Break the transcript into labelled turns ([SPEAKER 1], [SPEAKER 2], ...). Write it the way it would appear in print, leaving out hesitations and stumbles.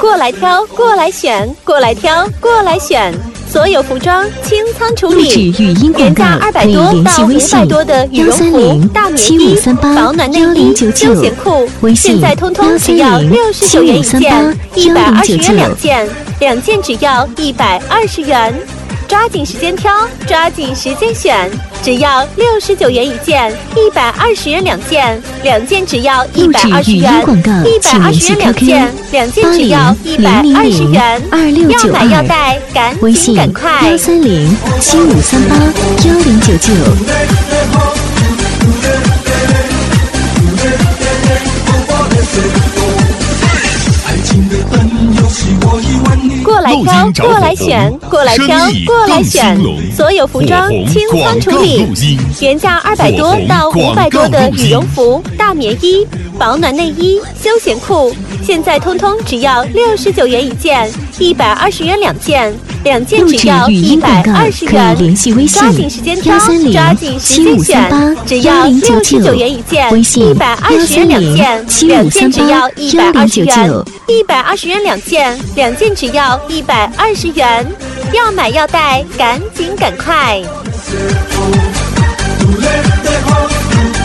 [SPEAKER 1] 过来挑，过来选，过来挑，过来选。所有服装清仓处理，原价200多到500多的羽绒服、大棉衣、保暖内衣、休闲裤，现在通通只要69元一件，120元2件，2件只要120元。抓紧时间挑，抓紧时间选，只要69元一件，120元2件，2件只要120元，120元2件，2件只要120元。要买要带，赶紧赶快
[SPEAKER 2] ！13075381099。
[SPEAKER 1] 过来挑，过来选，过来挑，过来选。所有服装清仓处理，原价200多到500多的羽绒服、大棉衣、保暖内衣、休闲裤，现在通通只要69元一件，120元2件，2件只要120元。抓紧时间挑，抓紧时间选，只要69元一件，120元2件，2件只要120元，120元2件，2件只要120元。要买要带，赶紧赶快！